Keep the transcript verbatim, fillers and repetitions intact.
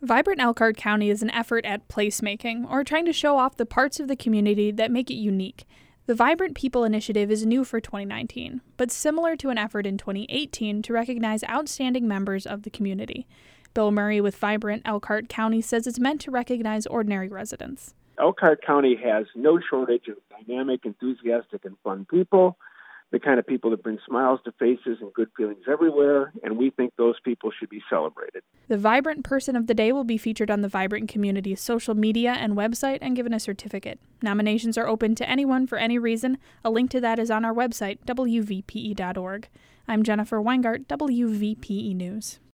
Vibrant Elkhart County is an effort at placemaking, or trying to show off the parts of the community that make it unique. The Vibrant People Initiative is new for twenty nineteen, but similar to an effort in twenty eighteen to recognize outstanding members of the community. Bill Murray with Vibrant Elkhart County says it's meant to recognize ordinary residents. Elkhart County has no shortage of dynamic, enthusiastic, and fun people, the kind of people that bring smiles to faces and good feelings everywhere, and we think those people should be celebrated. The Vibrant Person of the Day will be featured on the Vibrant Community's social media and website and given a certificate. Nominations are open to anyone for any reason. A link to that is on our website, W V P E dot org. I'm Jennifer Weingart, W V P E News.